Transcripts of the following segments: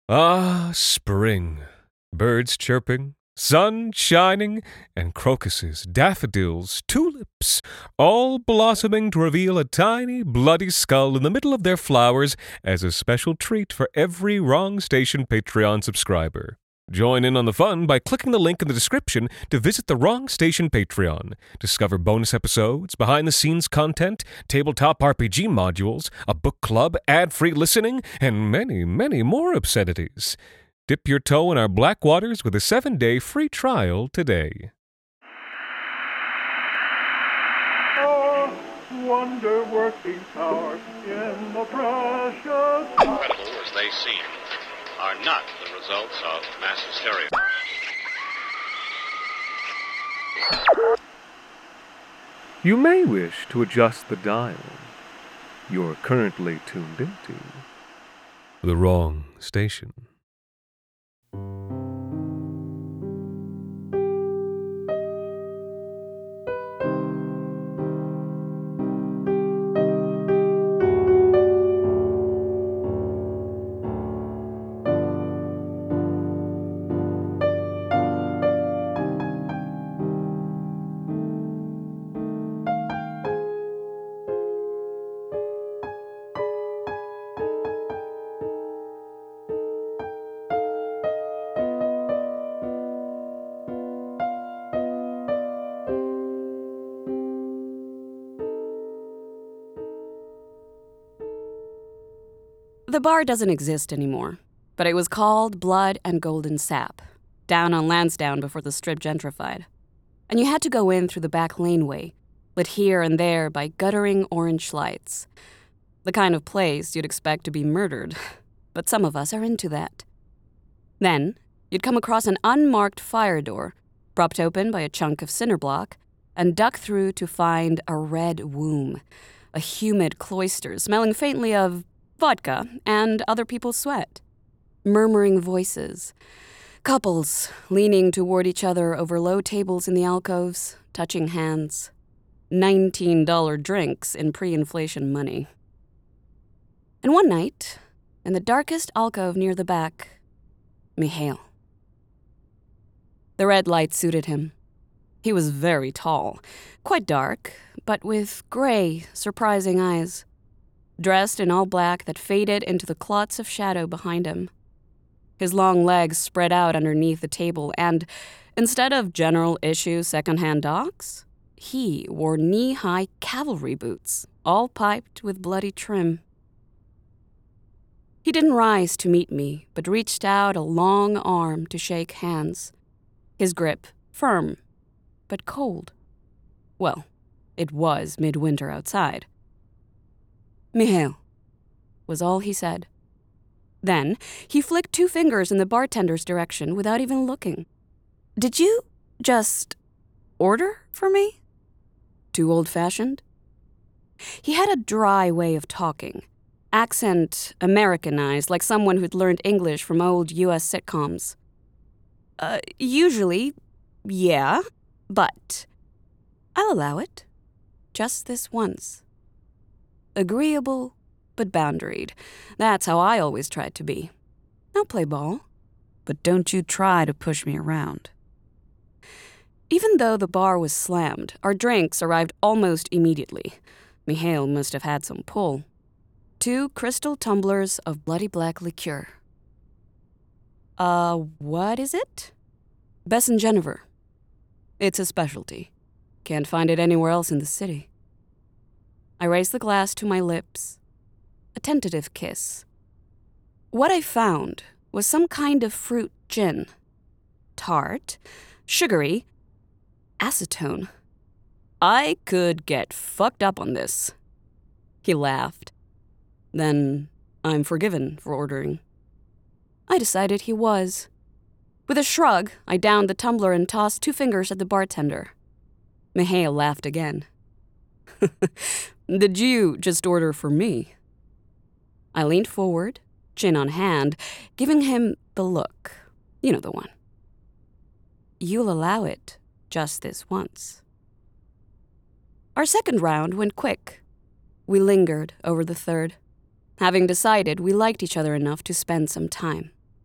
Ah, spring. Birds chirping, sun shining, and crocuses, daffodils, tulips, all blossoming to reveal a tiny, bloody skull in the middle of their flowers as a special treat for every Wrong Station Patreon subscriber. Join in on the fun by clicking the link in the description to visit the Wrong Station Patreon. Discover bonus episodes, behind-the-scenes content, tabletop RPG modules, a book club, ad-free listening, and many, many more obscenities. Dip your toe in our black waters with a 7-day free trial today. Oh, wonder-working power in the precious... Incredible as they seem, are not the results of mass hysteria. You may wish to adjust the dial. You're currently tuned into the Wrong Station. The bar doesn't exist anymore, but it was called Blood and Golden Sap, down on Lansdowne before the Strip gentrified. And you had to go in through the back laneway, lit here and there by guttering orange lights. The kind of place you'd expect to be murdered, but some of us are into that. Then, you'd come across an unmarked fire door, propped open by a chunk of cinder block, and duck through to find a red womb, a humid cloister smelling faintly of vodka and other people's sweat. Murmuring voices. Couples leaning toward each other over low tables in the alcoves, touching hands. $19 drinks in pre-inflation money. And one night, in the darkest alcove near the back, Mihail. The red light suited him. He was very tall, quite dark, but with gray, surprising eyes. Dressed in all black that faded into the clots of shadow behind him. His long legs spread out underneath the table, and instead of general issue secondhand docs, he wore knee-high cavalry boots, all piped with bloody trim. He didn't rise to meet me, but reached out a long arm to shake hands. His grip firm, but cold. Well, it was midwinter outside. Mihail, was all he said. Then, he flicked 2 fingers in the bartender's direction without even looking. Did you just order for me? Too old-fashioned? He had a dry way of talking, accent Americanized like someone who'd learned English from old U.S. sitcoms. Usually, yeah, but I'll allow it. Just this once. Agreeable, but boundaried. That's how I always tried to be. I'll play ball, but don't you try to push me around. Even though the bar was slammed, our drinks arrived almost immediately. Mihail must have had some pull. 2 crystal tumblers of bloody black liqueur. What is it? Bessengenever. It's a specialty. Can't find it anywhere else in the city. I raised the glass to my lips. A tentative kiss. What I found was some kind of fruit gin. Tart, sugary, acetone. I could get fucked up on this. He laughed. Then I'm forgiven for ordering. I decided he was. With a shrug, I downed the tumbler and tossed 2 fingers at the bartender. Mihail laughed again. Did you just order for me? I leaned forward, chin on hand, giving him the look. You know the one. You'll allow it just this once. Our second round went quick. We lingered over the third, having decided we liked each other enough to spend some time.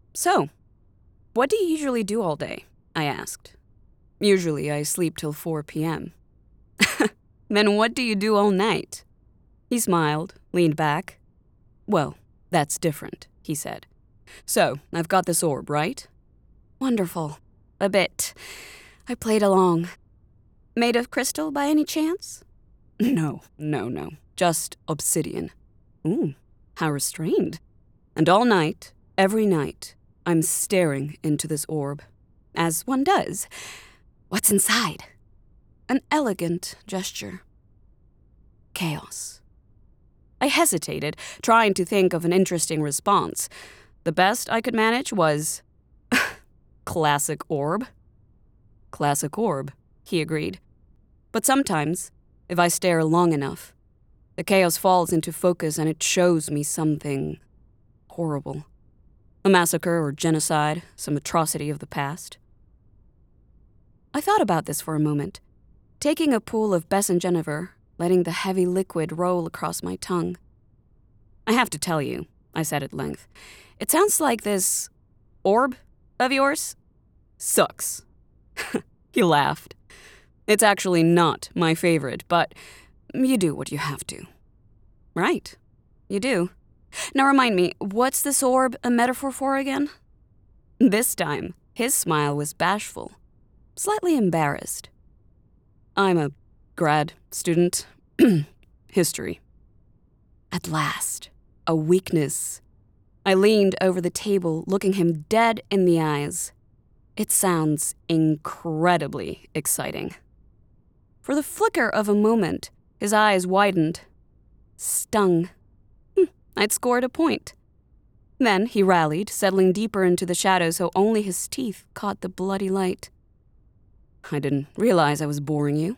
So, what do you usually do all day? I asked. Usually I sleep till 4 p.m. Then what do you do all night? He smiled, leaned back. Well, that's different, he said. So, I've got this orb, right? Wonderful. A bit. I played along. Made of crystal by any chance? No. Just obsidian. Ooh, how restrained. And all night, every night, I'm staring into this orb. As one does. What's inside? An elegant gesture. Chaos. I hesitated, trying to think of an interesting response. The best I could manage was... classic orb. Classic orb, he agreed. But sometimes, if I stare long enough, the chaos falls into focus and it shows me something horrible. A massacre or genocide, some atrocity of the past. I thought about this for a moment, taking a pool of Bessengenever, letting the heavy liquid roll across my tongue. I have to tell you, I said at length, it sounds like this orb of yours sucks. He laughed. It's actually not my favorite, but you do what you have to. Right, you do. Now remind me, what's this orb a metaphor for again? This time, his smile was bashful, slightly embarrassed. I'm a grad student. History. At last, a weakness. I leaned over the table, looking him dead in the eyes. It sounds incredibly exciting. For the flicker of a moment, his eyes widened. Stung. I'd scored a point. Then he rallied, settling deeper into the shadow so only his teeth caught the bloody light. I didn't realize I was boring you.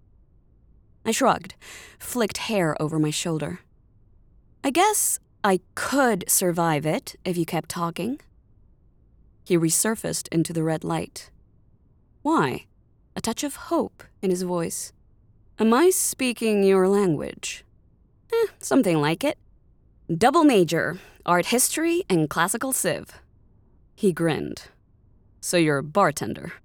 I shrugged, flicked hair over my shoulder. I guess I could survive it if you kept talking. He resurfaced into the red light. Why? A touch of hope in his voice. Am I speaking your language? Something like it. Double major, art history and classical civ. He grinned. So you're a bartender.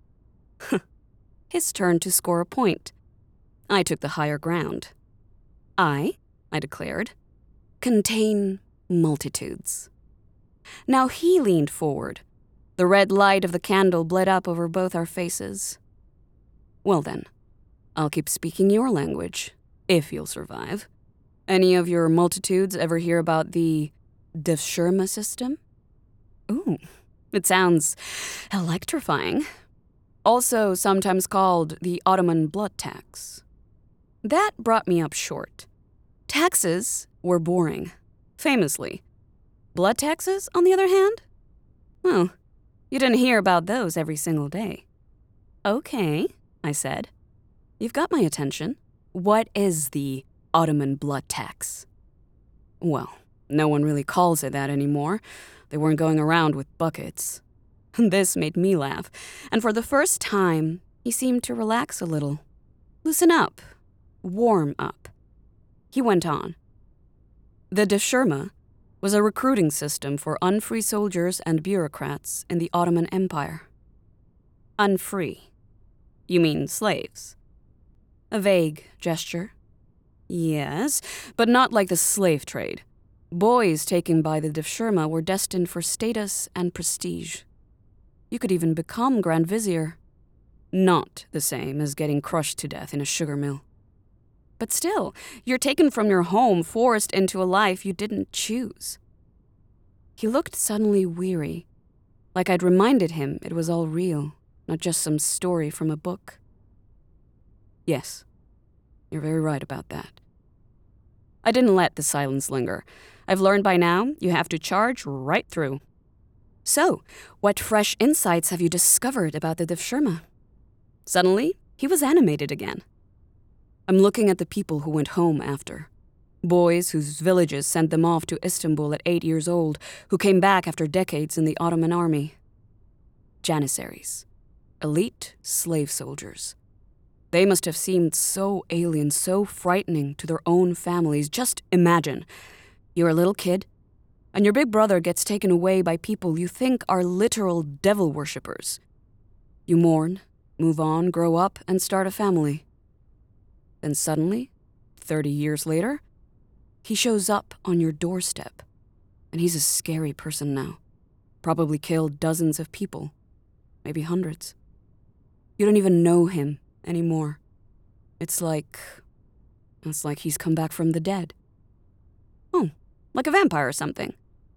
His turn to score a point. I took the higher ground. I declared, contain multitudes. Now he leaned forward. The red light of the candle bled up over both our faces. Well then, I'll keep speaking your language, if you'll survive. Any of your multitudes ever hear about the Devshirme system? Ooh, it sounds electrifying. Also sometimes called the Ottoman blood tax. That brought me up short. Taxes were boring, famously. Blood taxes, on the other hand? Well, you didn't hear about those every single day. Okay, I said. You've got my attention. What is the Ottoman blood tax? Well, no one really calls it that anymore. They weren't going around with buckets. This made me laugh, and for the first time, he seemed to relax a little. Loosen up. Warm up. He went on. The Devshirme was a recruiting system for unfree soldiers and bureaucrats in the Ottoman Empire. Unfree. You mean slaves? A vague gesture. Yes, but not like the slave trade. Boys taken by the Devshirme were destined for status and prestige. You could even become Grand Vizier. Not the same as getting crushed to death in a sugar mill. But still, you're taken from your home, forced into a life you didn't choose. He looked suddenly weary, like I'd reminded him it was all real, not just some story from a book. Yes, you're very right about that. I didn't let the silence linger. I've learned by now you have to charge right through. So, what fresh insights have you discovered about the Devshirme? Suddenly, he was animated again. I'm looking at the people who went home after. Boys whose villages sent them off to Istanbul at 8 years old, who came back after decades in the Ottoman army. Janissaries. Elite slave soldiers. They must have seemed so alien, so frightening to their own families. Just imagine. You're a little kid, and your big brother gets taken away by people you think are literal devil worshippers. You mourn, move on, grow up, and start a family. Then suddenly, 30 years later, he shows up on your doorstep, and he's a scary person now. Probably killed dozens of people, maybe hundreds. You don't even know him anymore. It's like he's come back from the dead. Oh, like a vampire or something.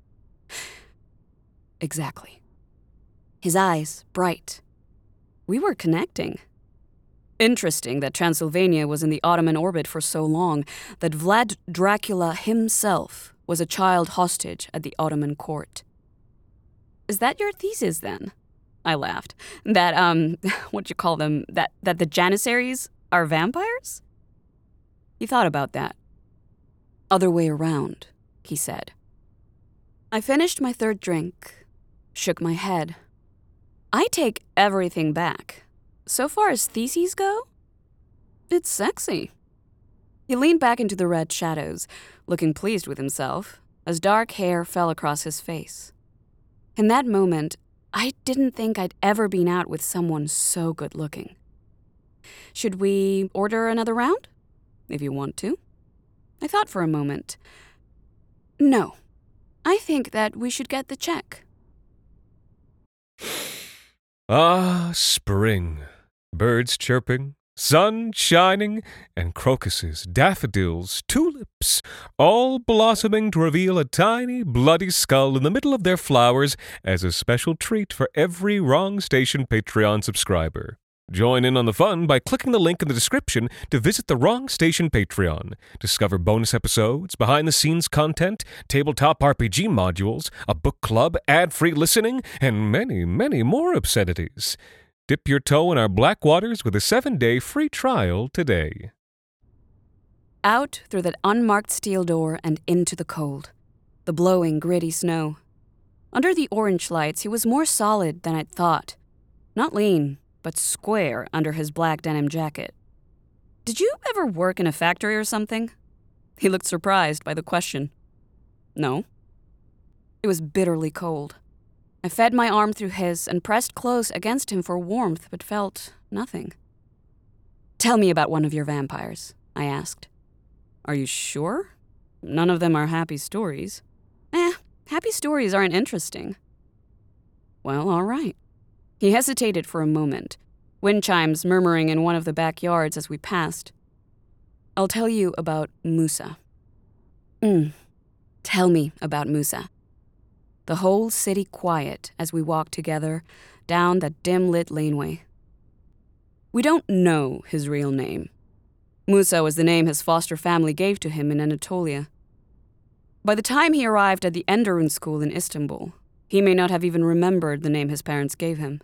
Exactly. His eyes, bright. We were connecting. Interesting that Transylvania was in the Ottoman orbit for so long, that Vlad Dracula himself was a child hostage at the Ottoman court. Is that your thesis, then? I laughed. That, what'd you call them? That the Janissaries are vampires? He thought about that. Other way around, he said. I finished my third drink, shook my head. I take everything back. So far as theses go, it's sexy. He leaned back into the red shadows, looking pleased with himself, as dark hair fell across his face. In that moment, I didn't think I'd ever been out with someone so good-looking. Should we order another round? If you want to. I thought for a moment. No. I think that we should get the check. Ah, spring. Birds chirping, sun shining, and crocuses, daffodils, tulips, all blossoming to reveal a tiny, bloody skull in the middle of their flowers as a special treat for every Wrong Station Patreon subscriber. Join in on the fun by clicking the link in the description to visit the Wrong Station Patreon. Discover bonus episodes, behind-the-scenes content, tabletop RPG modules, a book club, ad-free listening, and many, many more obscenities. Dip your toe in our black waters with a 7-day free trial today. Out through that unmarked steel door and into the cold. The blowing, gritty snow. Under the orange lights, he was more solid than I'd thought. Not lean, but square under his black denim jacket. Did you ever work in a factory or something? He looked surprised by the question. No. It was bitterly cold. I fed my arm through his and pressed close against him for warmth, but felt nothing. Tell me about one of your vampires, I asked. Are you sure? None of them are happy stories. Happy stories aren't interesting. Well, all right. He hesitated for a moment, wind chimes murmuring in one of the backyards as we passed. I'll tell you about Musa. Tell me about Musa. The whole city quiet as we walked together down that dim-lit laneway. We don't know his real name. Musa was the name his foster family gave to him in Anatolia. By the time he arrived at the Enderun school in Istanbul, he may not have even remembered the name his parents gave him.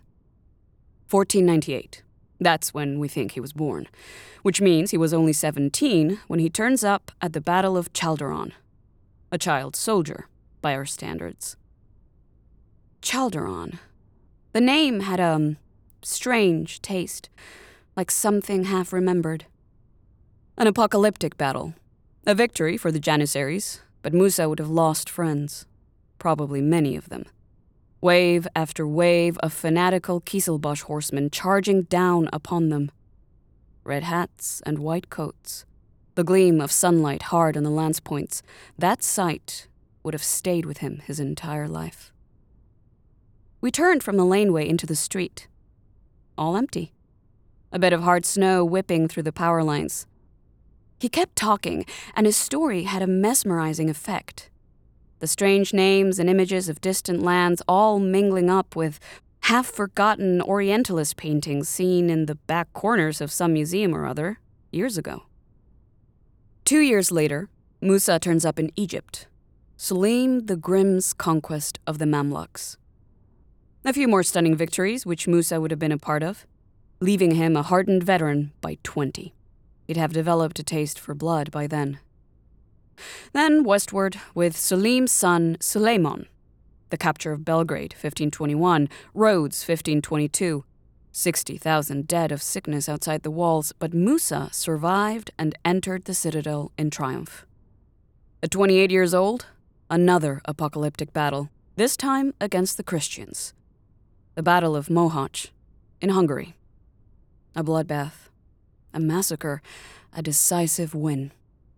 1498. That's when we think he was born, which means he was only 17 when he turns up at the Battle of Chaldiran. A child soldier, by our standards. Chaldiran. The name had a strange taste, like something half-remembered. An apocalyptic battle. A victory for the Janissaries, but Musa would have lost friends. Probably many of them. Wave after wave of fanatical Kieselbosch horsemen charging down upon them. Red hats and white coats. The gleam of sunlight hard on the lance points. That sight would have stayed with him his entire life. We turned from the laneway into the street. All empty. A bit of hard snow whipping through the power lines. He kept talking, and his story had a mesmerizing effect. The strange names and images of distant lands all mingling up with half-forgotten Orientalist paintings seen in the back corners of some museum or other years ago. 2 years later, Musa turns up in Egypt. Selim the Grim's conquest of the Mamluks. A few more stunning victories, which Musa would have been a part of, leaving him a hardened veteran by 20. He'd have developed a taste for blood by then. Then westward with Selim's son Suleiman, the capture of Belgrade, 1521, Rhodes, 1522, 60,000 dead of sickness outside the walls, but Musa survived and entered the citadel in triumph. At 28 years old, Another apocalyptic battle, this time against the Christians. The Battle of Mohacs, in Hungary. A bloodbath, a massacre, a decisive win.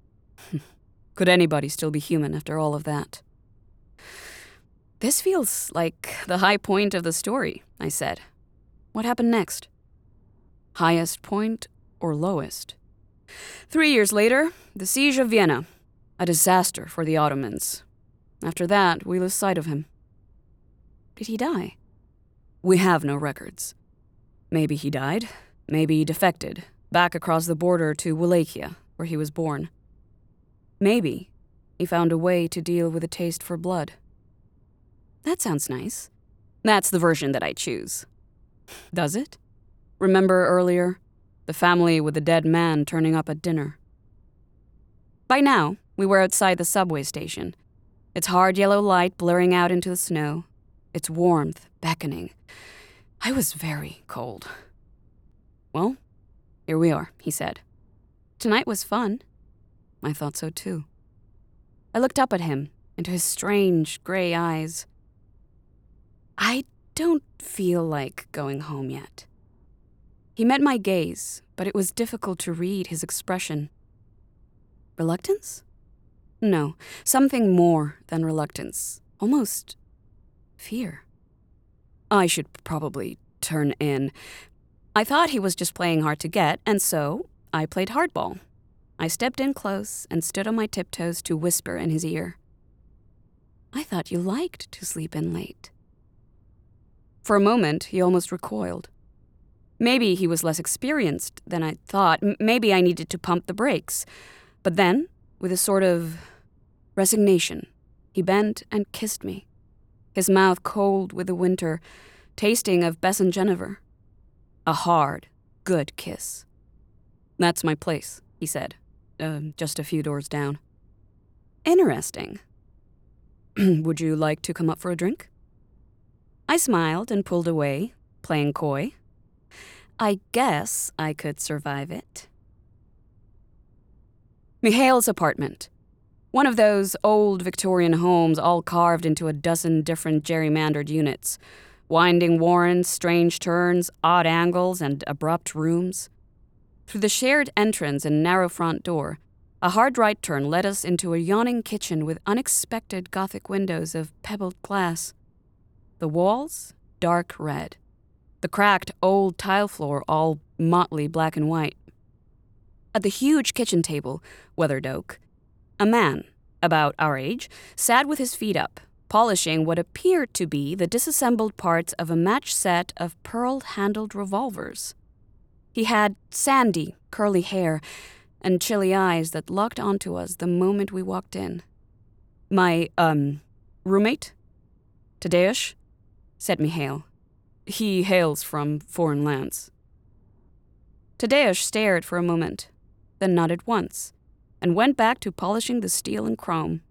Could anybody still be human after all of that? This feels like the high point of the story, I said. What happened next? Highest point or lowest? 3 years later, the Siege of Vienna. A disaster for the Ottomans. After that, we lose sight of him. Did he die? We have no records. Maybe he died. Maybe he defected, back across the border to Wallachia, where he was born. Maybe he found a way to deal with a taste for blood. That sounds nice. That's the version that I choose. Does it? Remember earlier? The family with the dead man turning up at dinner. By now, we were outside the subway station. Its hard yellow light blurring out into the snow. Its warmth beckoning. I was very cold. Well, here we are, he said. Tonight was fun. I thought so too. I looked up at him, into his strange gray eyes. I don't feel like going home yet. He met my gaze, but it was difficult to read his expression. Reluctance? No, something more than reluctance. Almost fear. I should probably turn in. I thought he was just playing hard to get, and so I played hardball. I stepped in close and stood on my tiptoes to whisper in his ear. I thought you liked to sleep in late. For a moment, he almost recoiled. Maybe he was less experienced than I thought. Maybe I needed to pump the brakes. But then, with a sort of resignation, he bent and kissed me, his mouth cold with the winter, tasting of Bessengenever. A hard, good kiss. That's my place, he said, just a few doors down. Interesting. Would you like to come up for a drink? I smiled and pulled away, playing coy. I guess I could survive it. Mihail's apartment. One of those old Victorian homes all carved into a dozen different gerrymandered units. Winding warrens, strange turns, odd angles, and abrupt rooms. Through the shared entrance and narrow front door, a hard right turn led us into a yawning kitchen with unexpected Gothic windows of pebbled glass. The walls, dark red. The cracked old tile floor all motley black and white. At the huge kitchen table, weathered oak, a man, about our age, sat with his feet up, polishing what appeared to be the disassembled parts of a matched set of pearl-handled revolvers. He had sandy, curly hair and chilly eyes that locked onto us the moment we walked in. My, roommate? Tadeusz? Said Mihail. He hails from foreign lands. Tadeusz stared for a moment, then nodded once, and went back to polishing the steel and chrome.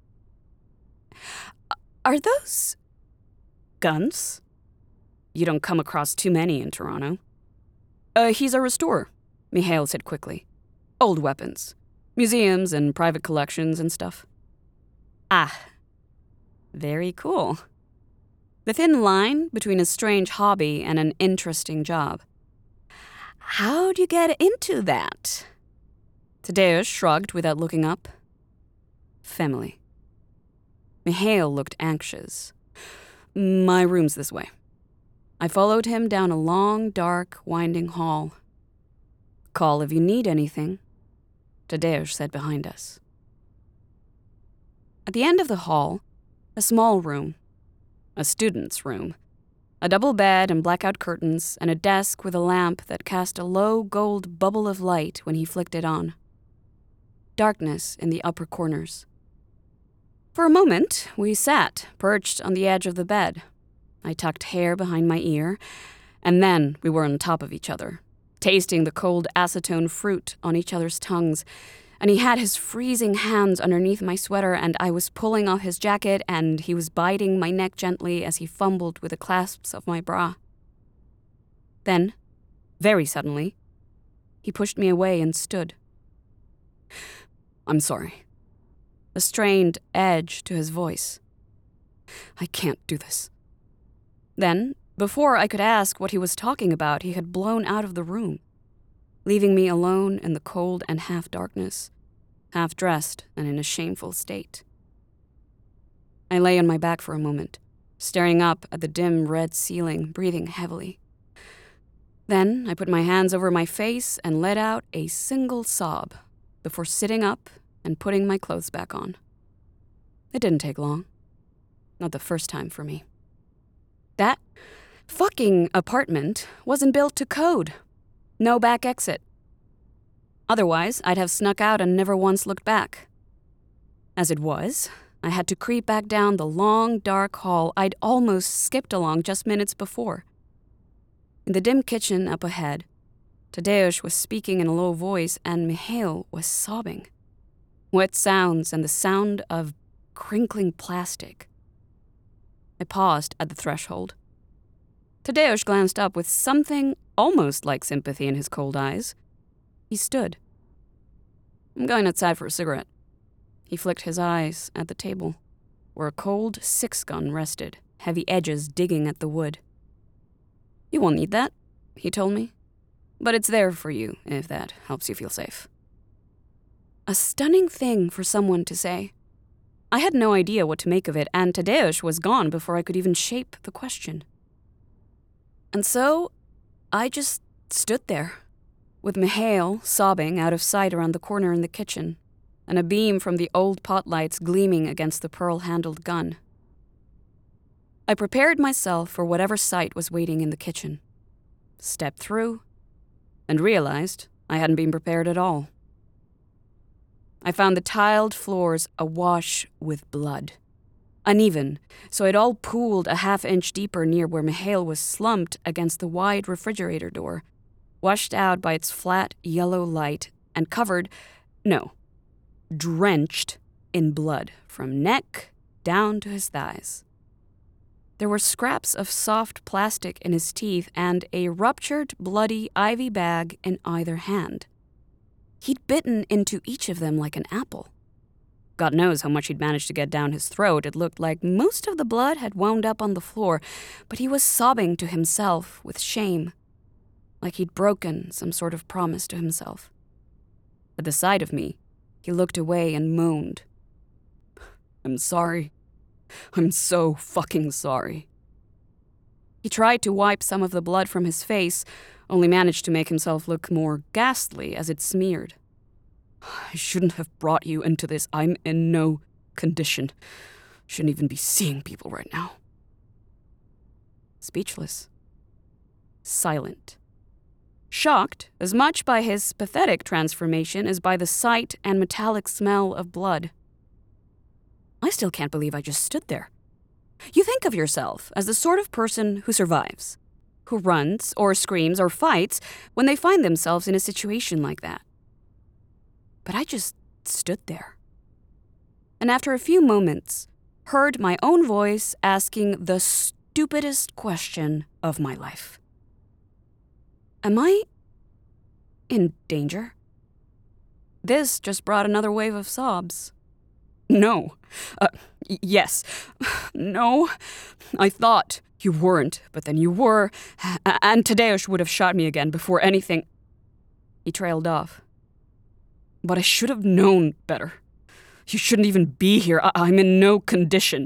Are those guns? You don't come across too many in Toronto. He's a restorer, Mihail said quickly. Old weapons. Museums and private collections and stuff. Ah, very cool. The thin line between a strange hobby and an interesting job. How'd you get into that? Tadeusz shrugged without looking up. Family. Mihail looked anxious. My room's this way. I followed him down a long, dark, winding hall. Call if you need anything, Tadeusz said behind us. At the end of the hall, a small room. A student's room. A double bed and blackout curtains, and a desk with a lamp that cast a low gold bubble of light when he flicked it on. Darkness in the upper corners. For a moment, we sat, perched on the edge of the bed. I tucked hair behind my ear, and then we were on top of each other, tasting the cold acetone fruit on each other's tongues, and he had his freezing hands underneath my sweater, and I was pulling off his jacket, and he was biting my neck gently as he fumbled with the clasps of my bra. Then, very suddenly, he pushed me away and stood. I'm sorry. The a strained edge to his voice. "I can't do this." Then, before I could ask what he was talking about, he had blown out of the room, leaving me alone in the cold and half-darkness, half-dressed and in a shameful state. I lay on my back for a moment, staring up at the dim red ceiling, breathing heavily. Then I put my hands over my face and let out a single sob before sitting up and putting my clothes back on. It didn't take long. Not the first time for me. That fucking apartment wasn't built to code. No back exit. Otherwise, I'd have snuck out and never once looked back. As it was, I had to creep back down the long, dark hall I'd almost skipped along just minutes before. In the dim kitchen up ahead, Tadeusz was speaking in a low voice and Mihail was sobbing. Wet sounds and the sound of crinkling plastic. I paused at the threshold. Tadeusz glanced up with something almost like sympathy in his cold eyes. He stood. "I'm going outside for a cigarette." He flicked his eyes at the table, where a cold 6-gun rested, heavy edges digging at the wood. "You won't need that," he told me. "But it's there for you, if that helps you feel safe." A stunning thing for someone to say. I had no idea what to make of it, and Tadeusz was gone before I could even shape the question. And so, I just stood there, with Mihail sobbing out of sight around the corner in the kitchen, and a beam from the old pot lights gleaming against the pearl-handled gun. I prepared myself for whatever sight was waiting in the kitchen, stepped through, and realized I hadn't been prepared at all. I found the tiled floors awash with blood. Uneven, so it all pooled a half-inch deeper near where Mihail was slumped against the wide refrigerator door, washed out by its flat yellow light and drenched in blood from neck down to his thighs. There were scraps of soft plastic in his teeth and a ruptured, bloody ivy bag in either hand. He'd bitten into each of them like an apple. God knows how much he'd managed to get down his throat. It looked like most of the blood had wound up on the floor, but he was sobbing to himself with shame, like he'd broken some sort of promise to himself. At the sight of me, he looked away and moaned. "I'm sorry. I'm so fucking sorry." He tried to wipe some of the blood from his face, only managed to make himself look more ghastly as it smeared. "I shouldn't have brought you into this. I'm in no condition. Shouldn't even be seeing people right now." Speechless. Silent. Shocked as much by his pathetic transformation as by the sight and metallic smell of blood. I still can't believe I just stood there. You think of yourself as the sort of person who survives, who runs or screams or fights when they find themselves in a situation like that. But I just stood there. And after a few moments, heard my own voice asking the stupidest question of my life. Am I in danger? This just brought another wave of sobs. No. Yes. No. I thought you weren't, but then you were, and Tadeusz would have shot me again before anything. He trailed off. But I should have known better. You shouldn't even be here. I'm in no condition.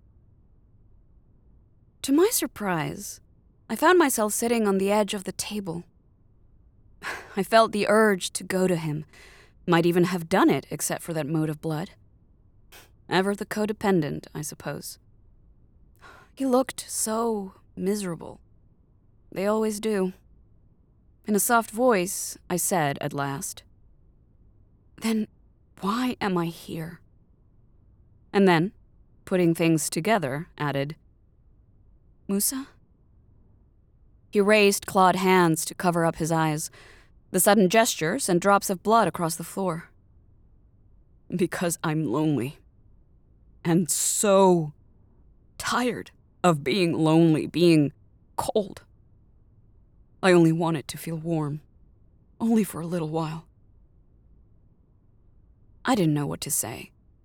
To my surprise, I found myself sitting on the edge of the table. I felt the urge to go to him. Might even have done it, except for that mote of blood. Ever the codependent, I suppose. He looked so miserable. They always do. In a soft voice, I said at last, "Then why am I here?" And then, putting things together, added, "Musa?" He raised clawed hands to cover up his eyes, the sudden gestures and drops of blood across the floor. "Because I'm lonely. And so tired of being lonely, being cold. I only want it to feel warm, only for a little while." I didn't know what to say.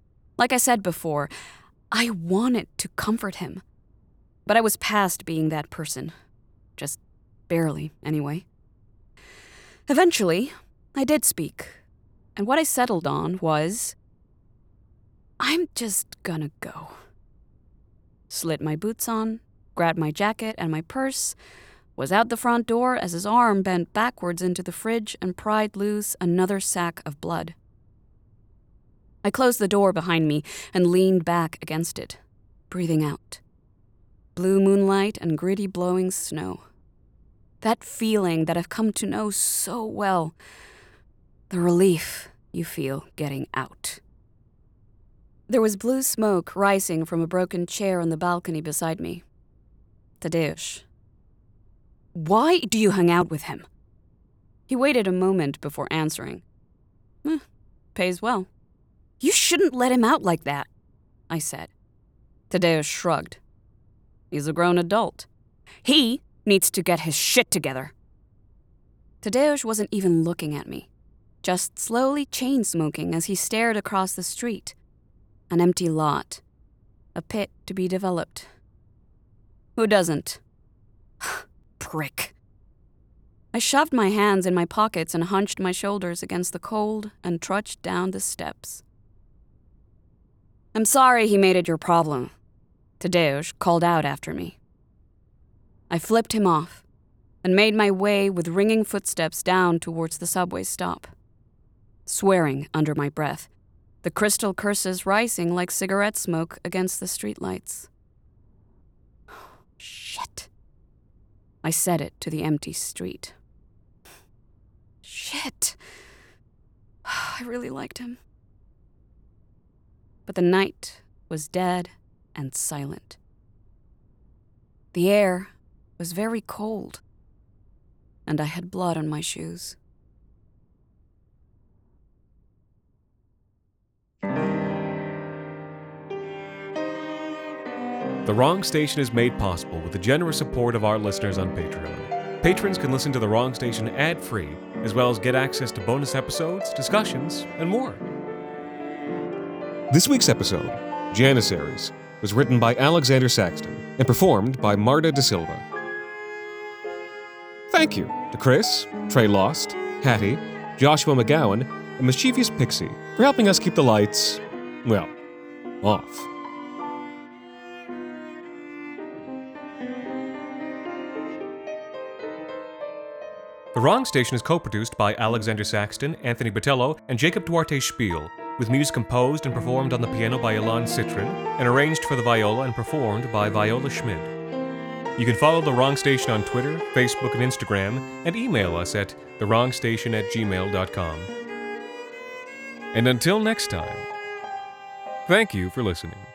Like I said before, I wanted to comfort him. But I was past being that person. Just barely, anyway. Eventually, I did speak. And what I settled on was, I'm just gonna go. Slid my boots on, grabbed my jacket and my purse, was out the front door as his arm bent backwards into the fridge and pried loose another sack of blood. I closed the door behind me and leaned back against it, breathing out. Blue moonlight and gritty blowing snow. That feeling that I've come to know so well. The relief you feel getting out. There was blue smoke rising from a broken chair on the balcony beside me. Tadeusz. Why do you hang out with him? He waited a moment before answering. Pays well. You shouldn't let him out like that, I said. Tadeusz shrugged. He's a grown adult. He needs to get his shit together. Tadeusz wasn't even looking at me, just slowly chain-smoking as he stared across the street. An empty lot. A pit to be developed. Who doesn't? Prick. I shoved my hands in my pockets and hunched my shoulders against the cold and trudged down the steps. I'm sorry he made it your problem, Tadeusz called out after me. I flipped him off and made my way with ringing footsteps down towards the subway stop, swearing under my breath, the crystal curses rising like cigarette smoke against the streetlights. Shit. I said it to the empty street. Shit. I really liked him. But the night was dead and silent. The air was very cold, and I had blood on my shoes. The Wrong Station is made possible with the generous support of our listeners on Patreon. Patrons can listen to The Wrong Station ad-free, as well as get access to bonus episodes, discussions, and more. This week's episode, Janissaries, was written by Alexander Saxton and performed by Marta da Silva. Thank you to Chris, Trey Lost, Hattie, Joshua McGowan, and Mischievous Pixie for helping us keep the lights, well, off. The Wrong Station is co-produced by Alexander Saxton, Anthony Botello, and Jacob Duarte Spiel, with music composed and performed on the piano by Ilan Citrin, and arranged for the viola and performed by Viola Schmid. You can follow The Wrong Station on Twitter, Facebook, and Instagram, and email us at thewrongstation@gmail.com. And until next time, thank you for listening.